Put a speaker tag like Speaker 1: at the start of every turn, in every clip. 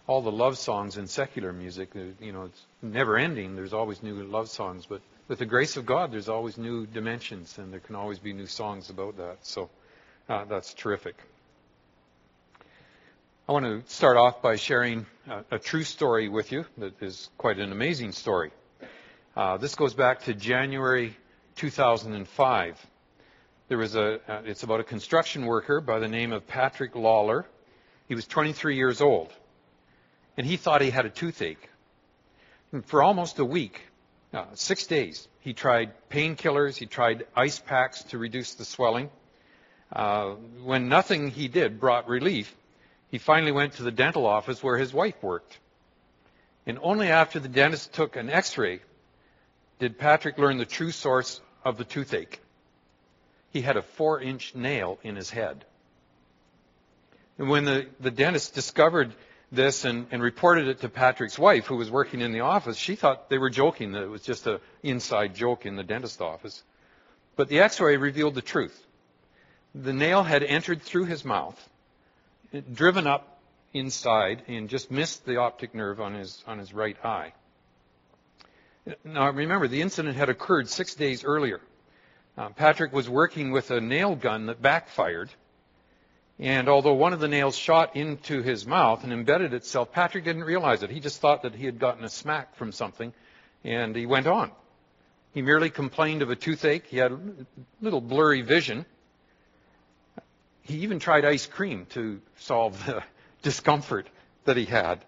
Speaker 1: all the love songs in secular music, it's never ending. There's always new love songs. But with the grace of God, there's always new dimensions, and there can always be new songs about that. So that's terrific. I want to start off by sharing a true story with you that is quite an amazing story. This goes back to January 2005. It's about a construction worker by the name of Patrick Lawler. He was 23 years old, and he thought he had a toothache. And for almost a week, 6 days, he tried painkillers, he tried ice packs to reduce the swelling. When nothing he did brought relief, he finally went to the dental office where his wife worked. And only after the dentist took an x-ray did Patrick learn the true source of the toothache. He had a 4-inch nail in his head. And when the dentist discovered this and reported it to Patrick's wife, who was working in the office, she thought they were joking, that it was just an inside joke in the dentist office. But the x-ray revealed the truth. The nail had entered through his mouth, driven up inside, and just missed the optic nerve on his right eye. Now remember, the incident had occurred 6 days earlier. Patrick was working with a nail gun that backfired, and although one of the nails shot into his mouth and embedded itself, Patrick didn't realize it. He just thought that he had gotten a smack from something, and he went on. He merely complained of a toothache. He had a little blurry vision. He even tried ice cream to solve the discomfort that he had.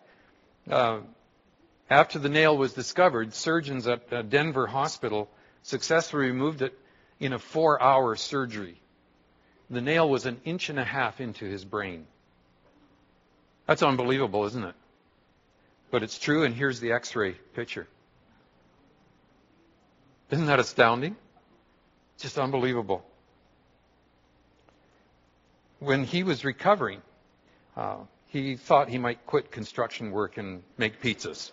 Speaker 1: After the nail was discovered, surgeons at Denver Hospital successfully removed it in a 4-hour surgery. The nail was 1.5 inches into his brain. That's unbelievable, isn't it? But it's true, and here's the x-ray picture. Isn't that astounding? Just unbelievable. When he was recovering, he thought he might quit construction work and make pizzas.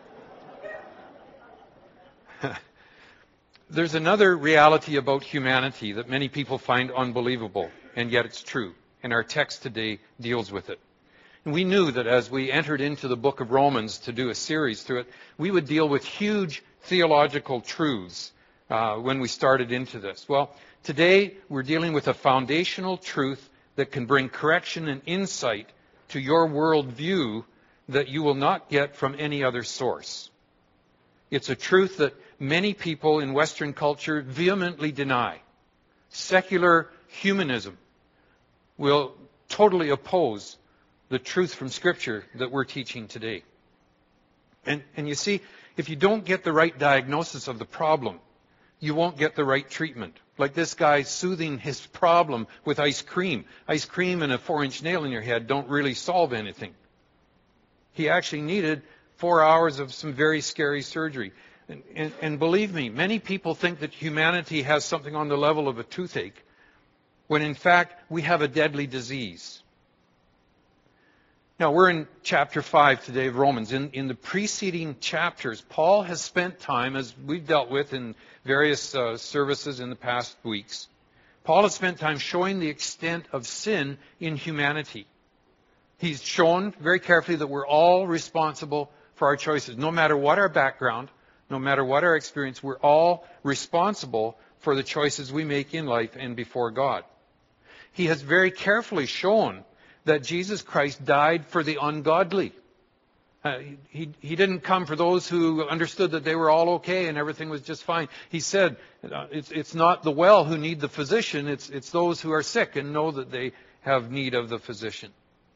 Speaker 1: There's another reality about humanity that many people find unbelievable, and yet it's true. And our text today deals with it. And we knew that as we entered into the book of Romans to do a series through it, we would deal with huge theological truths when we started into this. Well, today we're dealing with a foundational truth that can bring correction and insight to your worldview that you will not get from any other source. It's a truth that many people in Western culture vehemently deny. Secular humanism will totally oppose the truth from Scripture that we're teaching today. And you see, if you don't get the right diagnosis of the problem, you won't get the right treatment. Like this guy soothing his problem with ice cream. Ice cream and a 4-inch nail in your head don't really solve anything. He actually needed 4 hours of some very scary surgery. And believe me, many people think that humanity has something on the level of a toothache, when in fact we have a deadly disease. Now, we're in chapter 5 today of Romans. In the preceding chapters, Paul has spent time, as we've dealt with in various services in the past weeks, Paul has spent time showing the extent of sin in humanity. He's shown very carefully that we're all responsible for our choices. No matter what our background, no matter what our experience, we're all responsible for the choices we make in life and before God. He has very carefully shown that Jesus Christ died for the ungodly. He didn't come for those who understood that they were all okay and everything was just fine. He said, it's not the well who need the physician, it's those who are sick and know that they have need of the physician.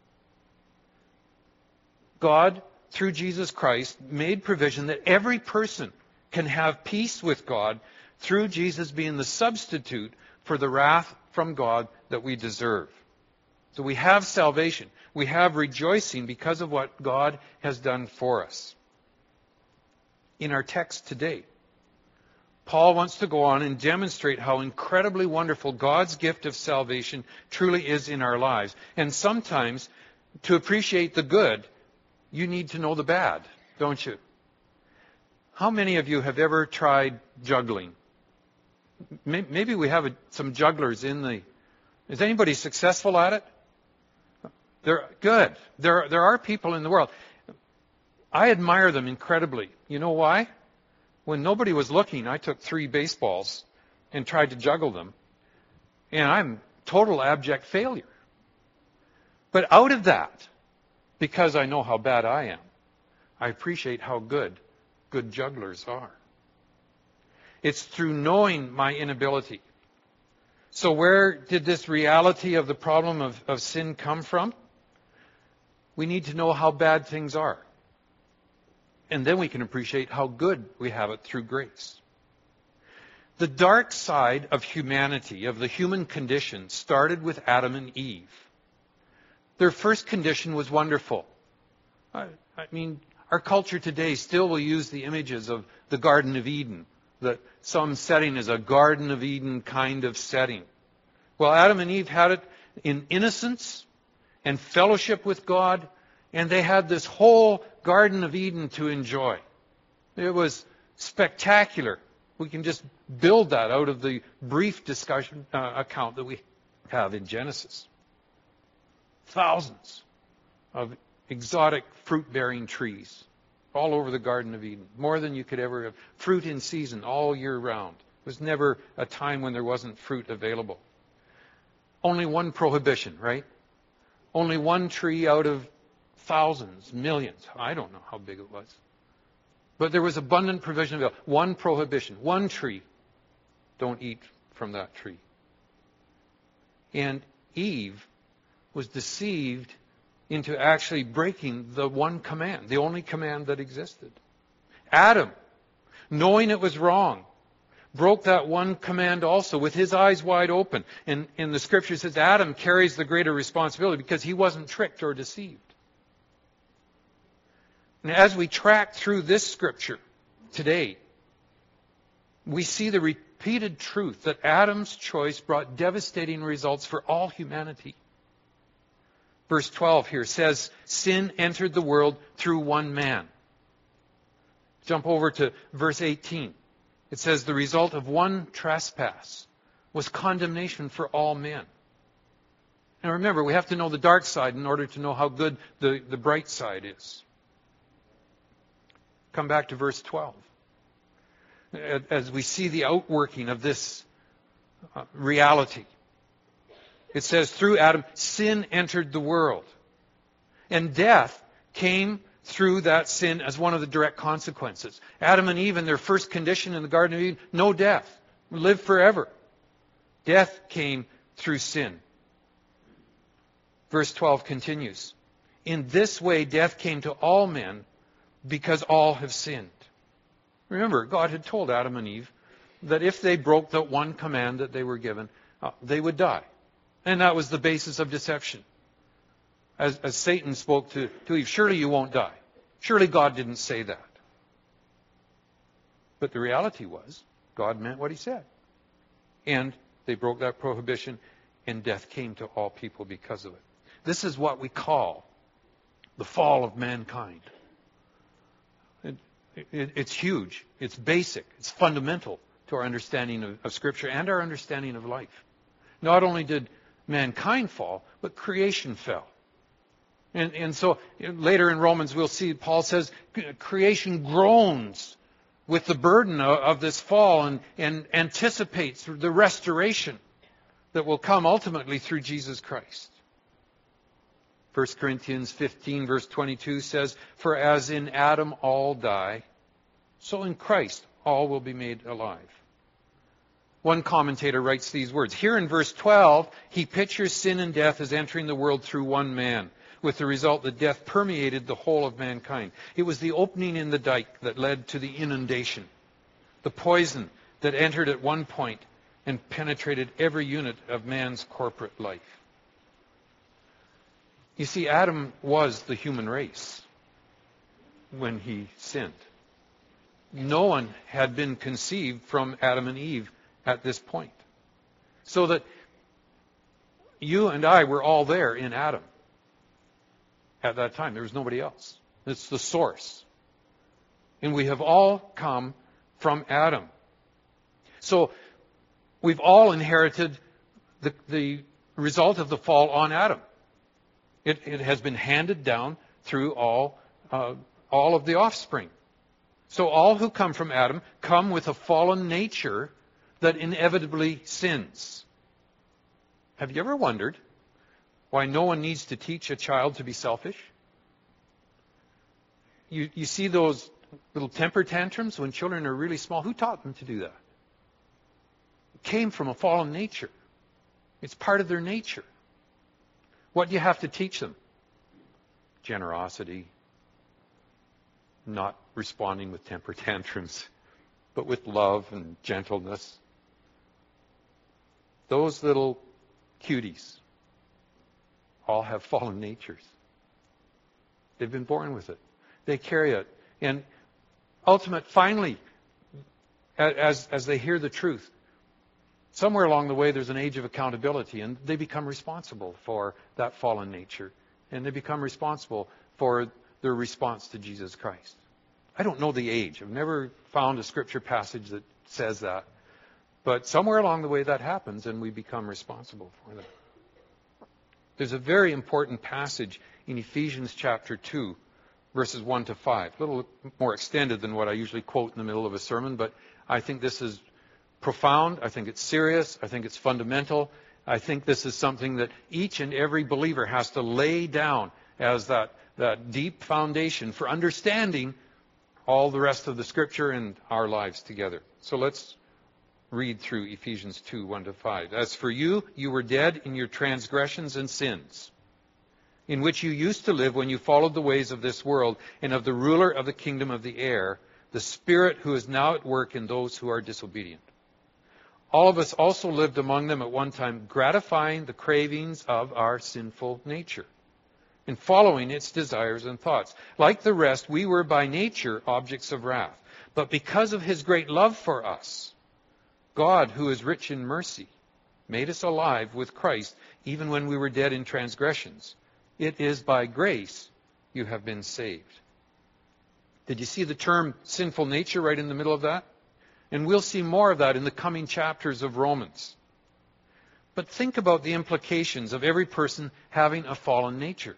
Speaker 1: God, through Jesus Christ, made provision that every person can have peace with God through Jesus being the substitute for the wrath from God that we deserve. So we have salvation. We have rejoicing because of what God has done for us. In our text today, Paul wants to go on and demonstrate how incredibly wonderful God's gift of salvation truly is in our lives. And sometimes, to appreciate the good, you need to know the bad, don't you? How many of you have ever tried juggling? Maybe we have some jugglers in the... Is anybody successful at it? They're good. There are people in the world. I admire them incredibly. You know why? When nobody was looking, I took 3 baseballs and tried to juggle them. And I'm total abject failure. But out of that, because I know how bad I am, I appreciate how good jugglers are. It's through knowing my inability. So where did this reality of the problem of sin come from? We need to know how bad things are. And then we can appreciate how good we have it through grace. The dark side of humanity, of the human condition, started with Adam and Eve. Their first condition was wonderful. I mean, our culture today still will use the images of the Garden of Eden, that some setting is a Garden of Eden kind of setting. Well, Adam and Eve had it in innocence and fellowship with God, and they had this whole Garden of Eden to enjoy. It was spectacular. We can just build that out of the brief discussion account that we have in Genesis. Thousands of exotic fruit-bearing trees all over the Garden of Eden. More than you could ever have. Fruit in season all year round. There was never a time when there wasn't fruit available. Only one prohibition, right? Only one tree out of thousands, millions. I don't know how big it was. But there was abundant provision available. One prohibition, one tree. Don't eat from that tree. And Eve was deceived into actually breaking the one command, the only command that existed. Adam, knowing it was wrong, broke that one command also with his eyes wide open. And in the scripture says Adam carries the greater responsibility because he wasn't tricked or deceived. And as we track through this scripture today, we see the repeated truth that Adam's choice brought devastating results for all humanity. Verse 12 here says, sin entered the world through one man. Jump over to verse 18. It says, the result of one trespass was condemnation for all men. Now remember, we have to know the dark side in order to know how good the bright side is. Come back to verse 12. As we see the outworking of this reality. It says, through Adam, sin entered the world. And death came through that sin as one of the direct consequences. Adam and Eve, in their first condition in the Garden of Eden, no death. Live forever. Death came through sin. Verse 12 continues. In this way, death came to all men because all have sinned. Remember, God had told Adam and Eve that if they broke the one command that they were given, they would die. And that was the basis of deception. As Satan spoke to Eve, surely you won't die. Surely God didn't say that. But the reality was, God meant what he said. And they broke that prohibition, and death came to all people because of it. This is what we call the fall of mankind. It's huge. It's basic. It's fundamental to our understanding of Scripture and our understanding of life. Not only did mankind fall, but creation fell. And so later in Romans we'll see Paul says creation groans with the burden of this fall and anticipates the restoration that will come ultimately through Jesus Christ. 1 Corinthians 15 verse 22 says, for as in Adam all die, so in Christ all will be made alive. One commentator writes these words. Here in verse 12, he pictures sin and death as entering the world through one man, with the result that death permeated the whole of mankind. It was the opening in the dike that led to the inundation, the poison that entered at one point and penetrated every unit of man's corporate life. You see, Adam was the human race when he sinned. No one had been conceived from Adam and Eve at this point. So that you and I were all there in Adam at that time. There was nobody else. It's the source. And we have all come from Adam. So we've all inherited the result of the fall on Adam. It has been handed down through all of the offspring. So all who come from Adam come with a fallen nature that inevitably sins. Have you ever wondered why no one needs to teach a child to be selfish? You see those little temper tantrums when children are really small. Who taught them to do that? It came from a fallen nature. It's part of their nature. What do you have to teach them? Generosity, not responding with temper tantrums, but with love and gentleness. Those little cuties all have fallen natures. They've been born with it. They carry it. And finally, as they hear the truth, somewhere along the way there's an age of accountability, and they become responsible for that fallen nature. And they become responsible for their response to Jesus Christ. I don't know the age. I've never found a scripture passage that says that. But somewhere along the way that happens, and we become responsible for that. There's a very important passage in Ephesians chapter 2, verses 1 to 5. A little more extended than what I usually quote in the middle of a sermon, but I think this is profound. I think it's serious. I think it's fundamental. I think this is something that each and every believer has to lay down as that deep foundation for understanding all the rest of the Scripture and our lives together. So let's read through Ephesians 2, 1 to 5. As for you, you were dead in your transgressions and sins, in which you used to live when you followed the ways of this world and of the ruler of the kingdom of the air, the Spirit who is now at work in those who are disobedient. All of us also lived among them at one time, gratifying the cravings of our sinful nature and following its desires and thoughts. Like the rest, we were by nature objects of wrath. But because of his great love for us, God, who is rich in mercy, made us alive with Christ even when we were dead in transgressions. It is by grace you have been saved. Did you see the term sinful nature right in the middle of that? And we'll see more of that in the coming chapters of Romans. But think about the implications of every person having a fallen nature.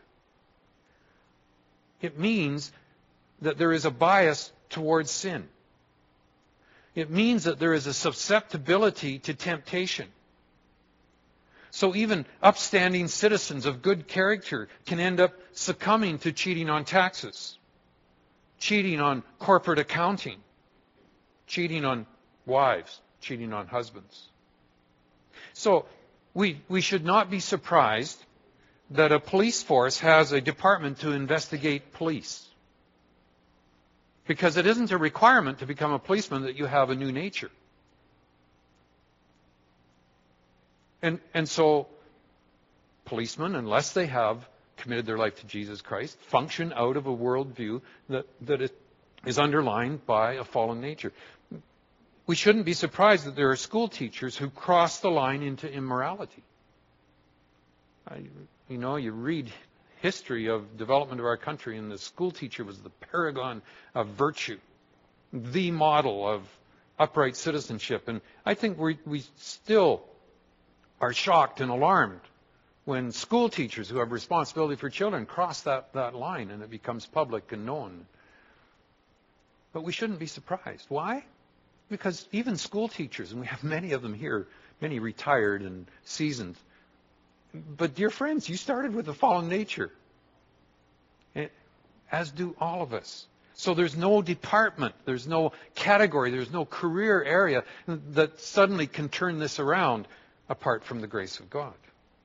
Speaker 1: It means that there is a bias towards sin. It means that there is a susceptibility to temptation. So even upstanding citizens of good character can end up succumbing to cheating on taxes, cheating on corporate accounting, cheating on wives, cheating on husbands. So we should not be surprised that a police force has a department to investigate police. Because it isn't a requirement to become a policeman that you have a new nature. And so policemen, unless they have committed their life to Jesus Christ, function out of a worldview that is underlined by a fallen nature. We shouldn't be surprised that there are school teachers who cross the line into immorality. You read history of development of our country, and the school teacher was the paragon of virtue, the model of upright citizenship. And I think we still are shocked and alarmed when school teachers who have responsibility for children cross that line and it becomes public and known. But we shouldn't be surprised. Why? Because even school teachers, and we have many of them here, many retired and seasoned, but dear friends, you started with a fallen nature, as do all of us. So there's no department, there's no category, there's no career area that suddenly can turn this around apart from the grace of God.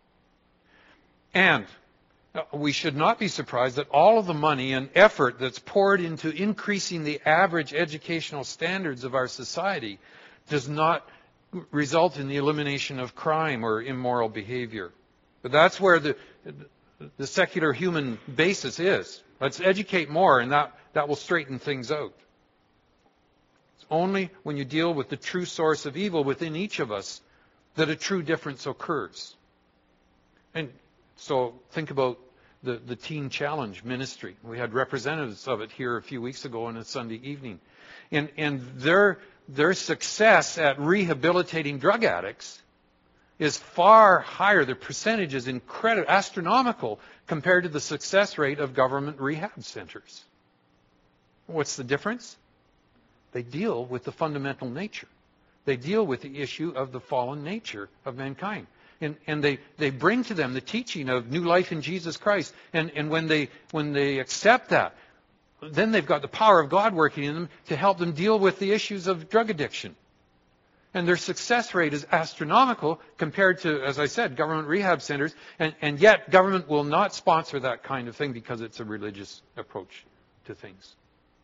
Speaker 1: And we should not be surprised that all of the money and effort that's poured into increasing the average educational standards of our society does not result in the elimination of crime or immoral behavior. But that's where the secular human basis is. Let's educate more, and that will straighten things out. It's only when you deal with the true source of evil within each of us that a true difference occurs. And so think about the Teen Challenge ministry. We had representatives of it here a few weeks ago on a Sunday evening. And their success at rehabilitating drug addicts is far higher. The percentage is incredible, astronomical compared to the success rate of government rehab centers. What's the difference? They deal with the fundamental nature. They deal with the issue of the fallen nature of mankind. And they bring to them the teaching of new life in Jesus Christ. And when they accept that, then they've got the power of God working in them to help them deal with the issues of drug addiction. And their success rate is astronomical compared to, as I said, government rehab centers. And yet government will not sponsor that kind of thing because it's a religious approach to things.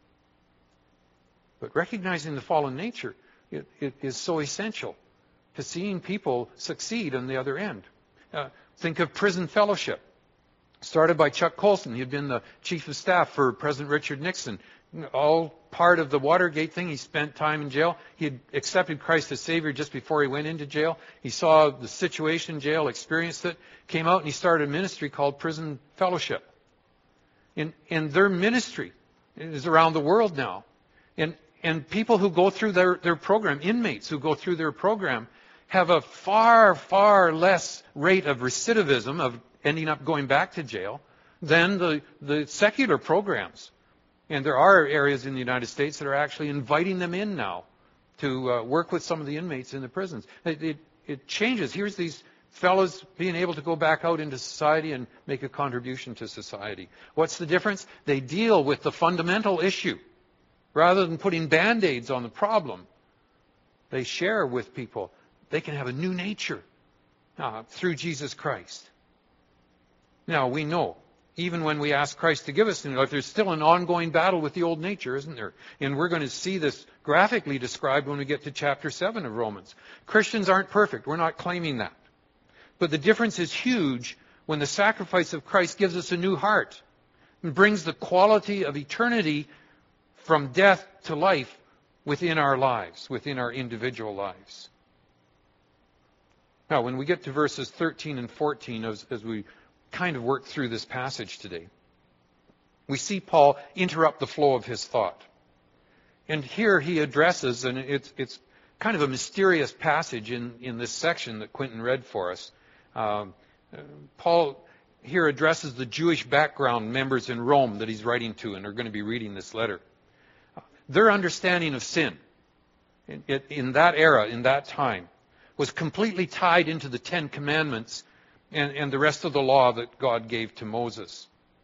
Speaker 1: But recognizing the fallen nature, it is so essential to seeing people succeed on the other end. Think of prison fellowship. Started by Chuck Colson. He had been the chief of staff for President Richard Nixon. All part of the Watergate thing. He spent time in jail. He had accepted Christ as Savior just before he went into jail. He saw the situation in jail, experienced it, came out, and he started a ministry called Prison Fellowship. And their ministry is around the world now. And people who go through their program, inmates who go through their program, have a far, far less rate of recidivism, of ending up going back to jail, than the secular programs. And there are areas in the United States that are actually inviting them in now to work with some of the inmates in the prisons. It changes. Here's these fellows being able to go back out into society and make a contribution to society. What's the difference? They deal with the fundamental issue. Rather than putting Band-Aids on the problem, they share with people. They can have a new nature through Jesus Christ. Now, we know, even when we ask Christ to give us new life, there's still an ongoing battle with the old nature, isn't there? And we're going to see this graphically described when we get to chapter 7 of Romans. Christians aren't perfect. We're not claiming that. But the difference is huge when the sacrifice of Christ gives us a new heart and brings the quality of eternity from death to life within our lives, within our individual lives. Now, when we get to verses 13 and 14, as we kind of work through this passage today, we see Paul interrupt the flow of his thought. And here he addresses, and it's kind of a mysterious passage in this section that Quentin read for us. Paul here addresses the Jewish background members in Rome that he's writing to and are going to be reading this letter. Their understanding of sin in that era, in that time, was completely tied into the Ten Commandments and the rest of the law that God gave to Moses.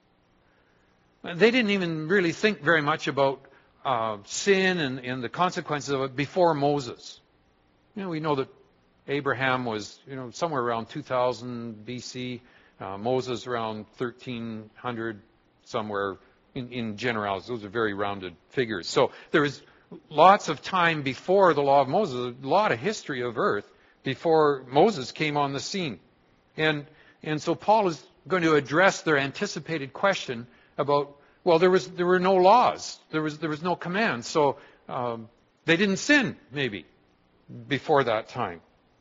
Speaker 1: They didn't even really think very much about sin and the consequences of it before Moses. We know that Abraham was somewhere around 2000 BC, Moses around 1300, somewhere in generalities. Those are very rounded figures. So there was lots of time before the law of Moses, a lot of history of earth before Moses came on the scene. And so Paul is going to address their anticipated question about, well, there were no laws. There was no commands. So they didn't sin, maybe, before that time.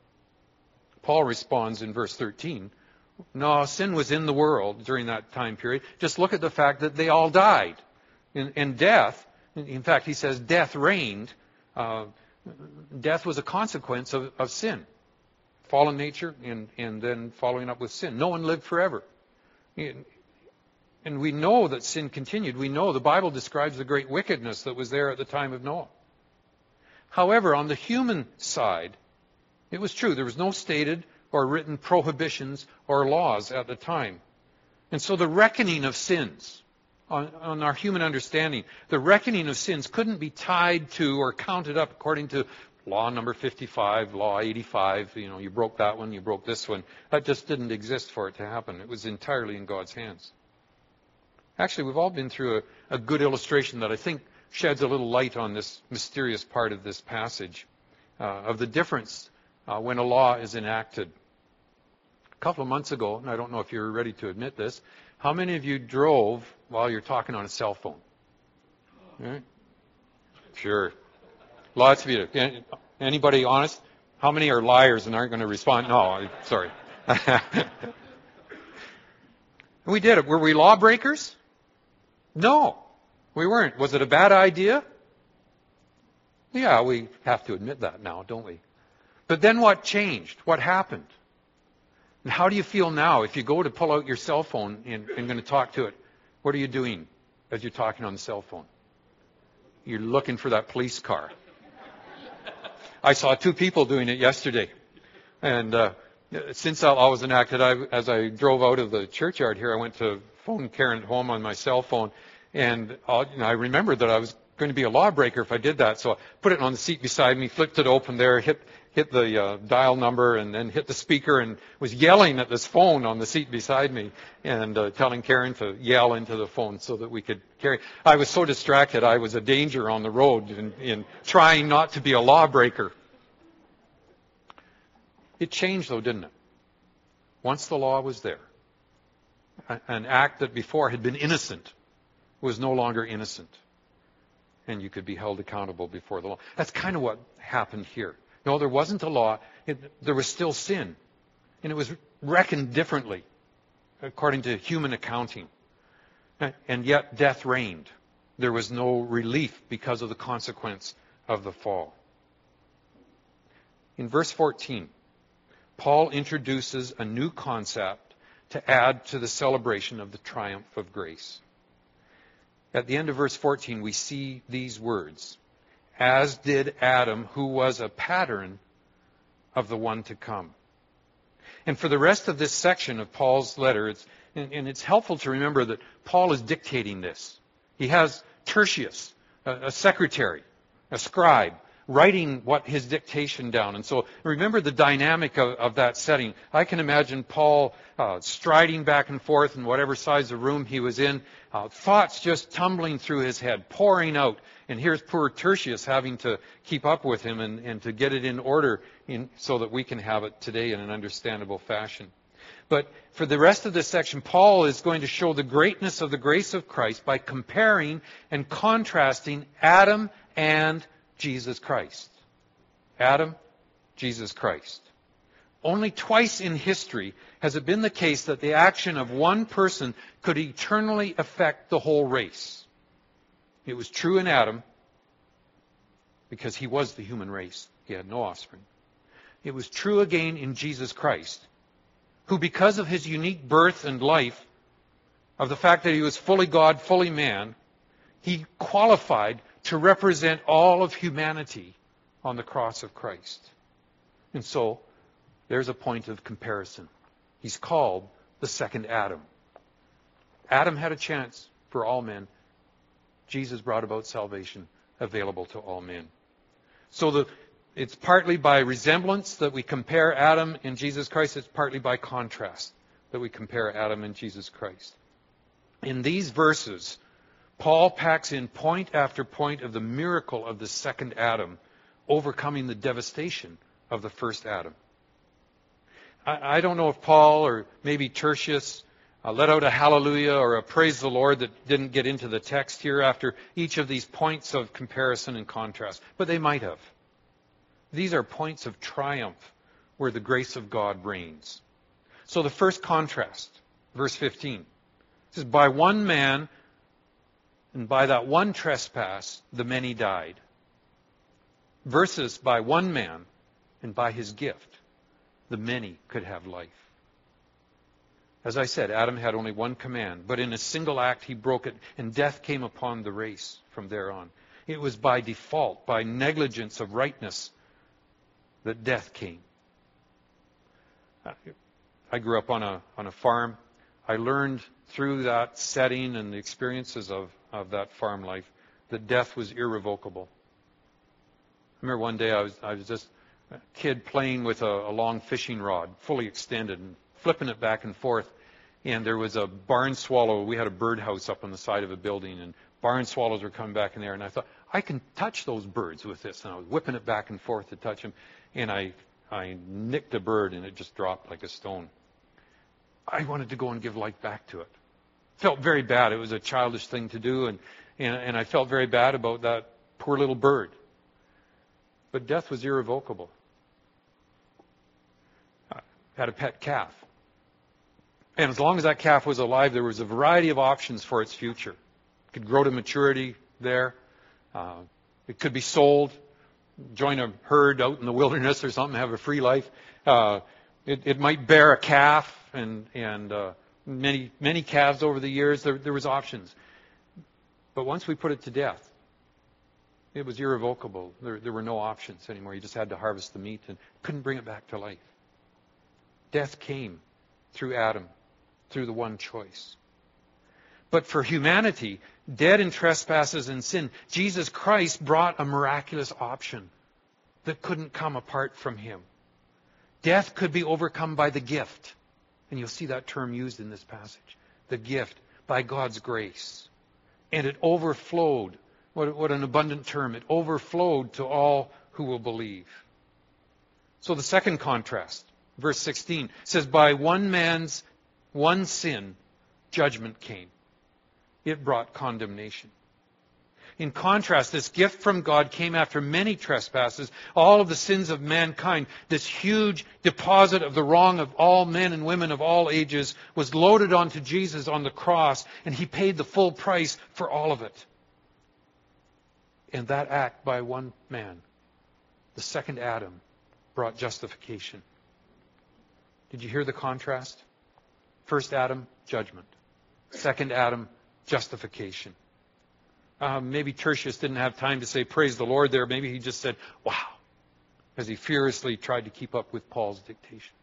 Speaker 1: Paul responds in verse 13, no, sin was in the world during that time period. Just look at the fact that they all died. And death, in fact, he says death reigned. Death was a consequence of sin. Fallen nature and then following up with sin. No one lived forever. And we know that sin continued. We know the Bible describes the great wickedness that was there at the time of Noah. However, on the human side, it was true. There was no stated or written prohibitions or laws at the time. And so the reckoning of sins, on our human understanding, the reckoning of sins couldn't be tied to or counted up according to law number 55, law 85. You broke that one, you broke this one. That just didn't exist for it to happen. It was entirely in God's hands. Actually, we've all been through a good illustration that I think sheds a little light on this mysterious part of this passage, of the difference when a law is enacted. A couple of months ago, and I don't know if you're ready to admit this, how many of you drove while you're talking on a cell phone? Right? Sure. Lots of you. Anybody honest? How many are liars and aren't going to respond? No, sorry. We did it. Were we lawbreakers? No, we weren't. Was it a bad idea? Yeah, we have to admit that now, don't we? But then what changed? What happened? And how do you feel now if you go to pull out your cell phone and going to talk to it? What are you doing as you're talking on the cell phone? You're looking for that police car. I saw 2 people doing it yesterday. And since I was enacted, as I drove out of the churchyard here, I went to phone Karen at home on my cell phone. And I remembered that I was going to be a lawbreaker if I did that. So I put it on the seat beside me, flipped it open there, hit the dial number, and then hit the speaker, and was yelling at this phone on the seat beside me and telling Karen to yell into the phone so that we could carry. I was so distracted. I was a danger on the road in trying not to be a lawbreaker. It changed, though, didn't it? Once the law was there, an act that before had been innocent was no longer innocent, and you could be held accountable before the law. That's kind of what happened here. No, there wasn't a law. There was still sin, and it was reckoned differently according to human accounting. And yet death reigned. There was no relief because of the consequence of the fall. In verse 14, Paul introduces a new concept to add to the celebration of the triumph of grace. At the end of verse 14, we see these words, as did Adam, who was a pattern of the one to come. And for the rest of this section of Paul's letter, it's helpful to remember that Paul is dictating this. He has Tertius, a secretary, a scribe, writing what his dictation down. And so remember the dynamic of that setting. I can imagine Paul striding back and forth in whatever size of room he was in, thoughts just tumbling through his head, pouring out. And here's poor Tertius having to keep up with him and to get it in order so that we can have it today in an understandable fashion. But for the rest of this section, Paul is going to show the greatness of the grace of Christ by comparing and contrasting Adam and Jesus Christ. Adam, Jesus Christ. Only twice in history has it been the case that the action of one person could eternally affect the whole race. It was true in Adam because he was the human race. He had no offspring. It was true again in Jesus Christ, who because of his unique birth and life, of the fact that he was fully God, fully man, he qualified to represent all of humanity on the cross of Christ. And so, there's a point of comparison. He's called the second Adam. Adam had a chance for all men. Jesus brought about salvation available to all men. So it's partly by resemblance that we compare Adam and Jesus Christ. It's partly by contrast that we compare Adam and Jesus Christ. In these verses, Paul packs in point after point of the miracle of the second Adam, overcoming the devastation of the first Adam. I don't know if Paul or maybe Tertius let out a hallelujah or a praise the Lord that didn't get into the text here after each of these points of comparison and contrast, but they might have. These are points of triumph where the grace of God reigns. So the first contrast, verse 15, it says, by one man and by that one trespass the many died. Versus by one man and by his gift the many could have life. As I said, Adam had only one command, but in a single act he broke it, and death came upon the race from there on. It was by default, by negligence of rightness, that death came. I grew up on a farm. I learned through that setting and the experiences of that farm life that death was irrevocable. I remember one day I was just a kid playing with a long fishing rod, fully extended, and flipping it back and forth. And there was a barn swallow. We had a birdhouse up on the side of a building, and barn swallows were coming back in there. And I thought, I can touch those birds with this. And I was whipping it back and forth to touch them. And I nicked a bird, and it just dropped like a stone. I wanted to go and give life back to it. Felt very bad. It was a childish thing to do, and I felt very bad about that poor little bird. But death was irrevocable. I had a pet calf. And as long as that calf was alive, there was a variety of options for its future. It could grow to maturity there. It could be sold, join a herd out in the wilderness or something, have a free life. It might bear a calf and many calves over the years. There was options. But once we put it to death, it was irrevocable. There were no options anymore. You just had to harvest the meat and couldn't bring it back to life. Death came through Adam, through the one choice. But for humanity, dead in trespasses and sin, Jesus Christ brought a miraculous option that couldn't come apart from him. Death could be overcome by the gift. And you'll see that term used in this passage. The gift, by God's grace. And it overflowed. What an abundant term. It overflowed to all who will believe. So the second contrast, verse 16, says, by one man's one sin, judgment came. It brought condemnation. In contrast, this gift from God came after many trespasses, all of the sins of mankind. This huge deposit of the wrong of all men and women of all ages was loaded onto Jesus on the cross, and he paid the full price for all of it. And that act by one man, the second Adam, brought justification. Did you hear the contrast? First Adam, judgment. Second Adam, justification. Maybe Tertius didn't have time to say praise the Lord there. Maybe he just said, wow, as he furiously tried to keep up with Paul's dictation.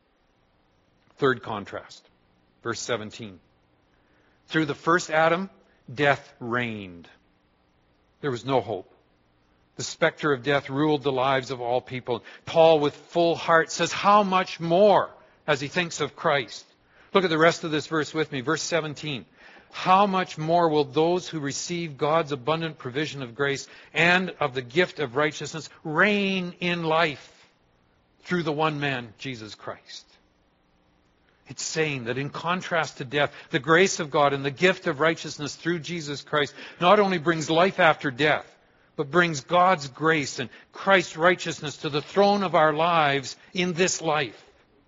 Speaker 1: Third contrast, verse 17. Through the first Adam, death reigned. There was no hope. The specter of death ruled the lives of all people. Paul, with full heart, says, how much more, as he thinks of Christ. Look at the rest of this verse with me. Verse 17. How much more will those who receive God's abundant provision of grace and of the gift of righteousness reign in life through the one man, Jesus Christ? It's saying that in contrast to death, the grace of God and the gift of righteousness through Jesus Christ not only brings life after death, but brings God's grace and Christ's righteousness to the throne of our lives in this life.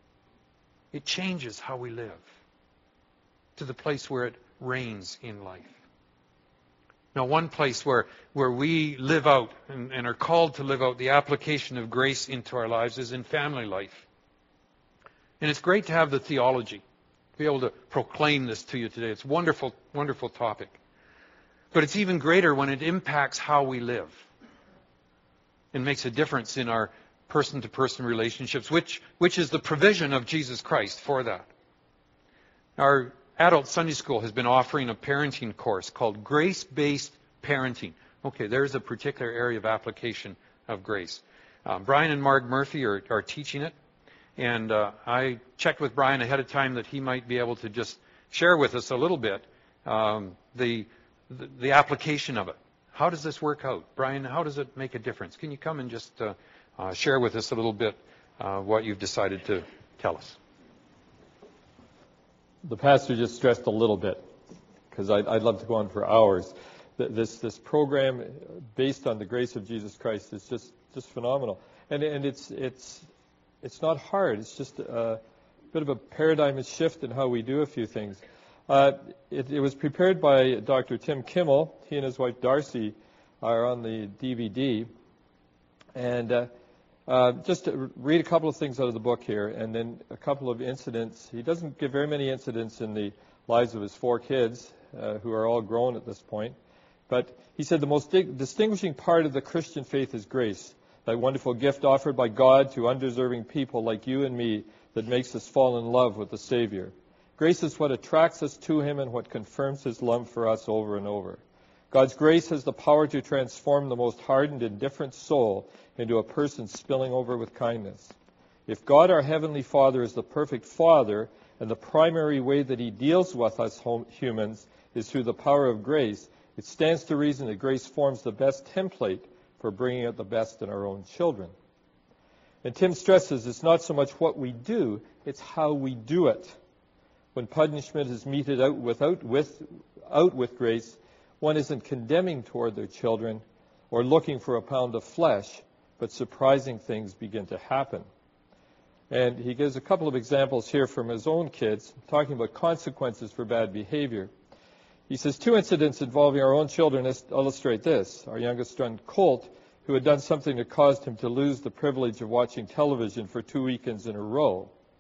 Speaker 1: It changes how we live to the place where it reigns in life. Now, one place where we live out and are called to live out the application of grace into our lives is in family life. And it's great to have the theology, to be able to proclaim this to you today. It's a wonderful, wonderful topic. But it's even greater when it impacts how we live and makes a difference in our person-to-person relationships, which is the provision of Jesus Christ for that. Our adult Sunday school has been offering a parenting course called Grace-Based Parenting. Okay, there's a particular area of application of grace. Brian and Marg Murphy are teaching it. And I checked with Brian ahead of time that he might be able to just share with us a little bit the application of it. How does this work out? Brian, how does it make a difference? Can you come and just share with us a little bit what you've decided to tell us?
Speaker 2: The pastor just stressed a little bit, because I'd love to go on for hours. This program, based on the grace of Jesus Christ, is just phenomenal. And it's not hard. It's just a bit of a paradigm shift in how we do a few things. It was prepared by Dr. Tim Kimmel. He and his wife Darcy are on the DVD. And just to read a couple of things out of the book here, and then a couple of incidents. He doesn't give very many incidents in the lives of his 4 kids, who are all grown at this point. But he said the most distinguishing part of the Christian faith is grace. That wonderful gift offered by God to undeserving people like you and me that makes us fall in love with the Savior. Grace is what attracts us to Him and what confirms His love for us over and over. God's grace has the power to transform the most hardened, indifferent soul into a person spilling over with kindness. If God, our Heavenly Father, is the perfect Father, and the primary way that He deals with us humans is through the power of grace, it stands to reason that grace forms the best template for bringing out the best in our own children. And Tim stresses it's not so much what we do, it's how we do it. When punishment is meted out with grace, one isn't condemning toward their children or looking for a pound of flesh, but surprising things begin to happen. And he gives a couple of examples here from his own kids, talking about consequences for bad behavior. He says 2 incidents involving our own children illustrate this. Our youngest son, Colt, who had done something that caused him to lose the privilege of watching television for 2 weekends in a row.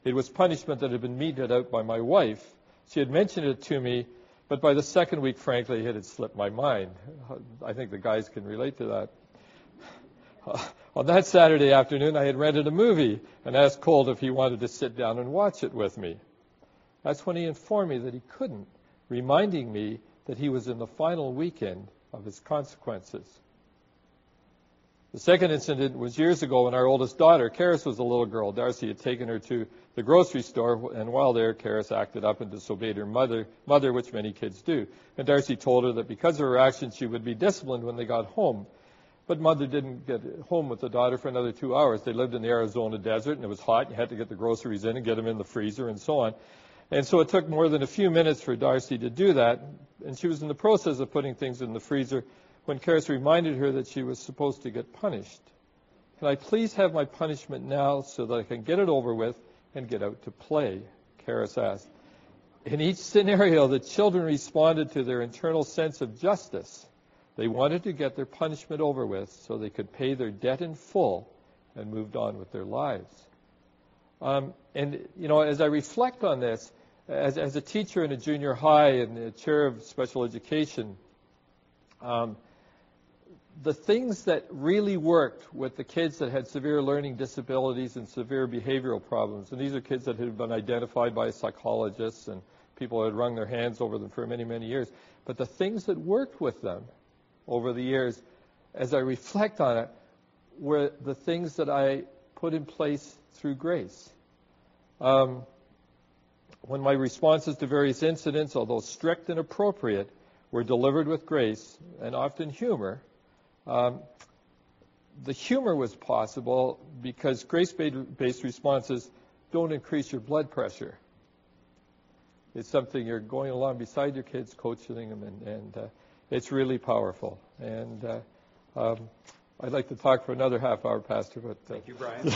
Speaker 2: It was punishment that had been meted out by my wife. She had mentioned it to me, but by the second week, frankly, it had slipped my mind. I think the guys can relate to that. On that Saturday afternoon, I had rented a movie and asked Colt if he wanted to sit down and watch it with me. That's when he informed me that he couldn't, reminding me that he was in the final weekend of his consequences. The second incident was years ago when our oldest daughter, Karis, was a little girl. Darcy had taken her to the grocery store, and while there, Karis acted up and disobeyed her mother, which many kids do. And Darcy told her that because of her actions, she would be disciplined when they got home. But Mother didn't get home with the daughter for another 2 hours. They lived in the Arizona desert, and it was hot. You had to get the groceries in and get them in the freezer and so on. And so it took more than a few minutes for Darcy to do that, and she was in the process of putting things in the freezer when Karis reminded her that she was supposed to get punished. Can I please have my punishment now so that I can get it over with and get out to play? Karis asked. In each scenario, the children responded to their internal sense of justice. They wanted to get their punishment over with so they could pay their debt in full and moved on with their lives. And, you know, as I reflect on this, as a teacher in a junior high and the chair of special education, the things that really worked with the kids that had severe learning disabilities and severe behavioral problems, and these are kids that had been identified by psychologists and people had wrung their hands over them for many, many years, but the things that worked with them over the years, as I reflect on it, were the things that I put in place through grace. When my responses to various incidents, although strict and appropriate, were delivered with grace and often humor, the humor was possible because grace-based responses don't increase your blood pressure. It's something you're going along beside your kids, coaching them, and it's really powerful. And I'd like to talk for another half hour, Pastor. But
Speaker 1: thank you, Brian.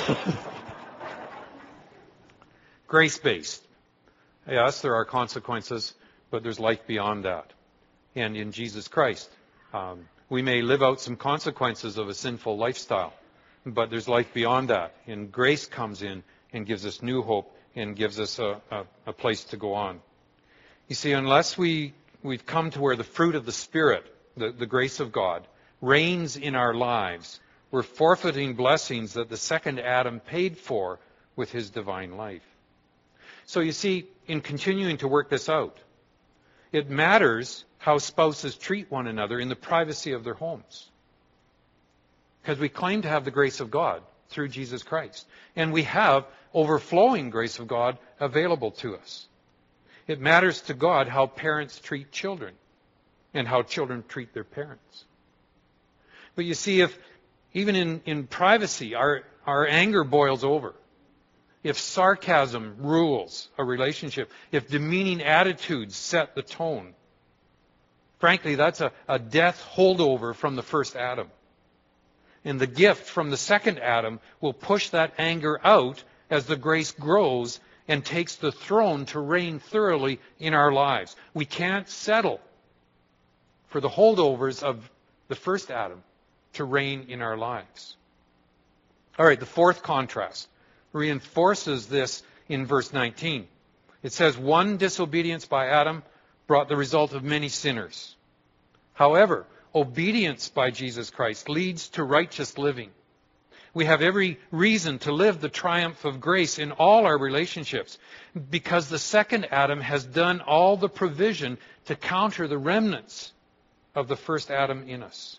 Speaker 1: Grace-based. Yes, there are consequences, but there's life beyond that. And in Jesus Christ, we may live out some consequences of a sinful lifestyle, but there's life beyond that. And grace comes in and gives us new hope and gives us a place to go on. You see, unless we've come to where the fruit of the Spirit, the grace of God, reigns in our lives, we're forfeiting blessings that the second Adam paid for with his divine life. So you see, in continuing to work this out, it matters how spouses treat one another in the privacy of their homes. Because we claim to have the grace of God through Jesus Christ. And we have overflowing grace of God available to us. It matters to God how parents treat children and how children treat their parents. But you see, if even in privacy our anger boils over, if sarcasm rules a relationship, if demeaning attitudes set the tone, frankly, that's a death holdover from the first Adam. And the gift from the second Adam will push that anger out as the grace grows and takes the throne to reign thoroughly in our lives. We can't settle for the holdovers of the first Adam to reign in our lives. All right, the fourth contrast reinforces this in verse 19. It says, one disobedience by Adam brought the result of many sinners. However, obedience by Jesus Christ leads to righteous living. We have every reason to live the triumph of grace in all our relationships because the second Adam has done all the provision to counter the remnants of the first Adam in us.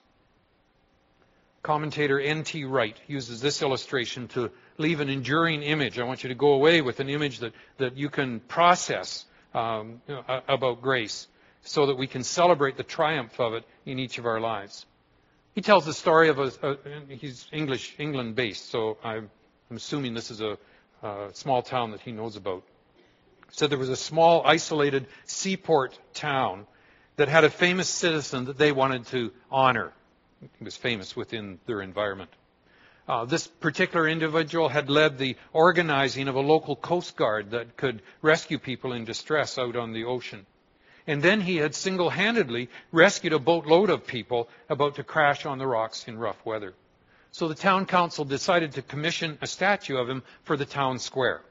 Speaker 1: Commentator N.T. Wright uses this illustration to leave an enduring image. I want you to go away with an image that you can process about grace so that we can celebrate the triumph of it in each of our lives. He tells the story of he's England-based, so I'm assuming this is a small town that he knows about. So there was a small, isolated seaport town that had a famous citizen that they wanted to honor. He was famous within their environment. This particular individual had led the organizing of a local coast guard that could rescue people in distress out on the ocean. And then he had single-handedly rescued a boatload of people about to crash on the rocks in rough weather. So the town council decided to commission a statue of him for the town square.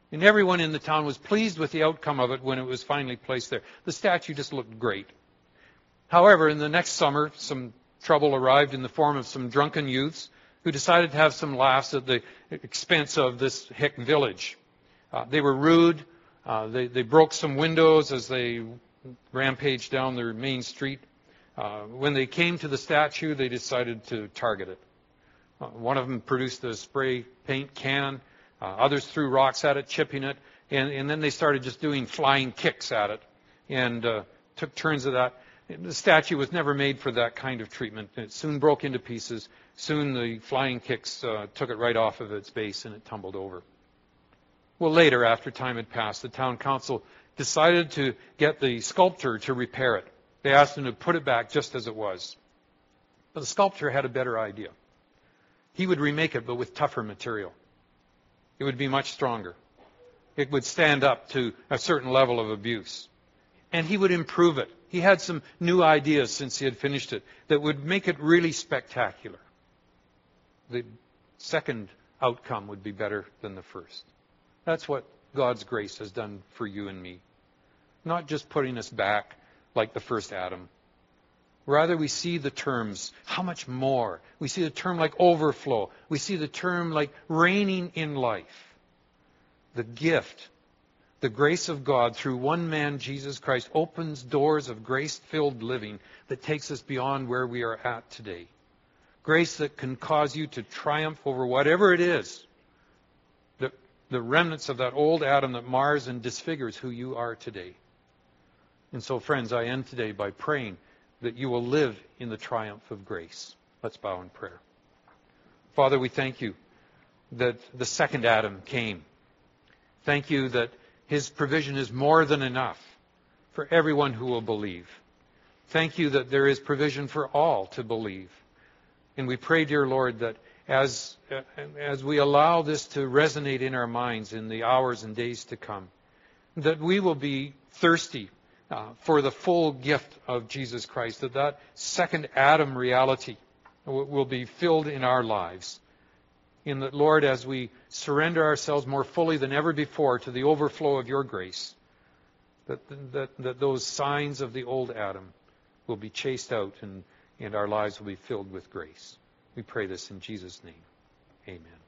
Speaker 1: And everyone in the town was pleased with the outcome of it when it was finally placed there. The statue just looked great. However, in the next summer, some trouble arrived in the form of some drunken youths who decided to have some laughs at the expense of this hick village. They were rude. They broke some windows as they rampaged down their main street. When they came to the statue, they decided to target it. One of them produced a spray paint can. Others threw rocks at it, chipping it. And then they started just doing flying kicks at it and took turns of that. The statue was never made for that kind of treatment. It soon broke into pieces. Soon the flying kicks took it right off of its base and it tumbled over. Well, later, after time had passed, the town council decided to get the sculptor to repair it. They asked him to put it back just as it was. But the sculptor had a better idea. He would remake it, but with tougher material. It would be much stronger. It would stand up to a certain level of abuse. And he would improve it. He had some new ideas since he had finished it that would make it really spectacular. The second outcome would be better than the first. That's what God's grace has done for you and me. Not just putting us back like the first Adam. Rather, we see the terms, how much more? We see the term like overflow. We see the term like reigning in life. The gift, the grace of God through one man, Jesus Christ, opens doors of grace-filled living that takes us beyond where we are at today. Grace that can cause you to triumph over whatever it is. The remnants of that old Adam that mars and disfigures who you are today. And so, friends, I end today by praying that you will live in the triumph of grace. Let's bow in prayer. Father, we thank you that the second Adam came. Thank you that his provision is more than enough for everyone who will believe. Thank you that there is provision for all to believe. And we pray, dear Lord, that as we allow this to resonate in our minds in the hours and days to come, that we will be thirsty for the full gift of Jesus Christ, that second Adam reality will be filled in our lives. In that, Lord, as we surrender ourselves more fully than ever before to the overflow of your grace, that those signs of the old Adam will be chased out and our lives will be filled with grace. We pray this in Jesus' name. Amen.